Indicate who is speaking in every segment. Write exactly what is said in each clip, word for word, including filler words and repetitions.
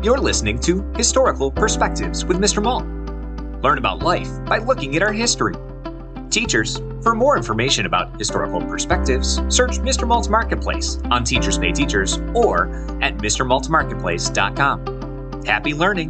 Speaker 1: You're listening to Historical Perspectives with Mister Malt. Learn about life by looking at our history. Teachers, for more information about historical perspectives, search Mister Malt's Marketplace on Teachers Pay Teachers or at Mr Malt Marketplace dot com. Happy learning!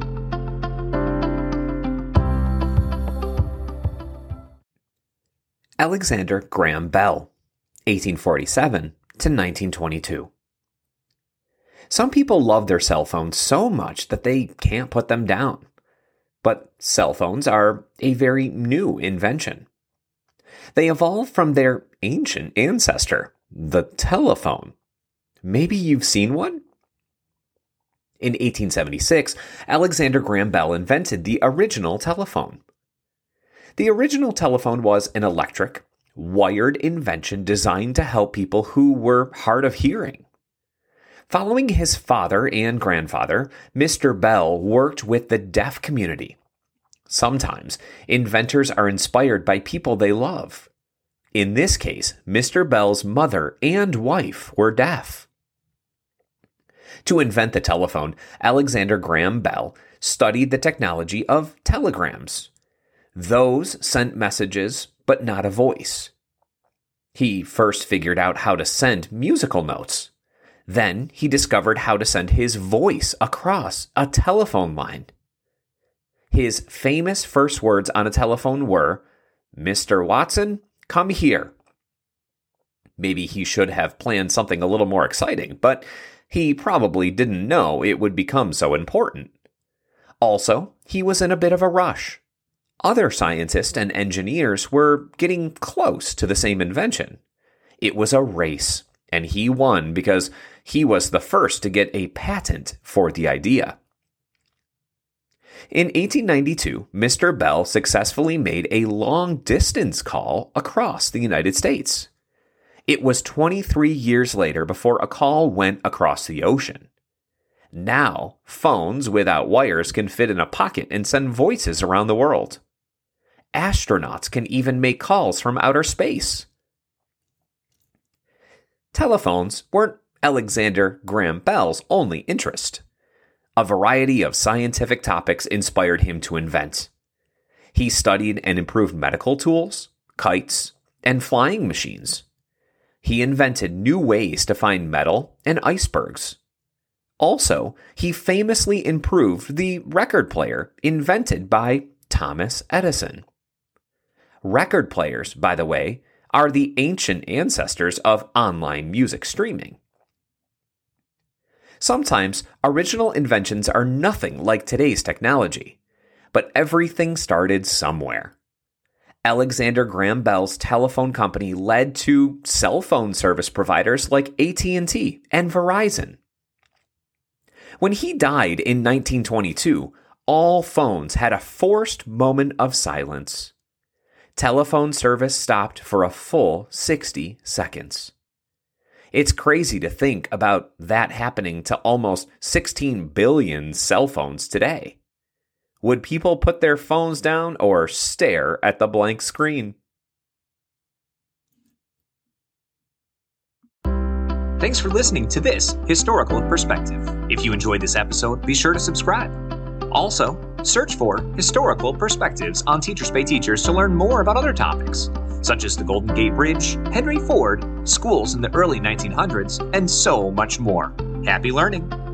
Speaker 2: Alexander Graham Bell, eighteen forty-seven to nineteen twenty-two. Some people love their cell phones so much that they can't put them down. But cell phones are a very new invention. They evolved from their ancient ancestor, the telephone. Maybe you've seen one? In eighteen seventy-six, Alexander Graham Bell invented the original telephone. The original telephone was an electric, wired invention designed to help people who were hard of hearing. Following his father and grandfather, Mister Bell worked with the deaf community. Sometimes, inventors are inspired by people they love. In this case, Mister Bell's mother and wife were deaf. To invent the telephone, Alexander Graham Bell studied the technology of telegrams. Those sent messages, but not a voice. He first figured out how to send musical notes. Then he discovered how to send his voice across a telephone line. His famous first words on a telephone were, "Mister Watson, come here." Maybe he should have planned something a little more exciting, but he probably didn't know it would become so important. Also, he was in a bit of a rush. Other scientists and engineers were getting close to the same invention. It was a race, and he won because he was the first to get a patent for the idea. In eighteen ninety-two, Mister Bell successfully made a long-distance call across the United States. It was twenty-three years later before a call went across the ocean. Now, phones without wires can fit in a pocket and send voices around the world. Astronauts can even make calls from outer space. Telephones weren't Alexander Graham Bell's only interest. A variety of scientific topics inspired him to invent. He studied and improved medical tools, kites, and flying machines. He invented new ways to find metal and icebergs. Also, he famously improved the record player invented by Thomas Edison. Record players, by the way, are the ancient ancestors of online music streaming. Sometimes, original inventions are nothing like today's technology, but everything started somewhere. Alexander Graham Bell's telephone company led to cell phone service providers like A T and T and Verizon. When he died in nineteen twenty-two, all phones had a forced moment of silence. Telephone service stopped for a full sixty seconds. It's crazy to think about that happening to almost sixteen billion cell phones today. Would people put their phones down or stare at the blank screen?
Speaker 1: Thanks for listening to this Historical Perspective. If you enjoyed this episode, be sure to subscribe. Also, search for Historical Perspectives on Teachers Pay Teachers to learn more about other topics, such as the Golden Gate Bridge, Henry Ford, schools in the early nineteen hundreds, and so much more. Happy learning!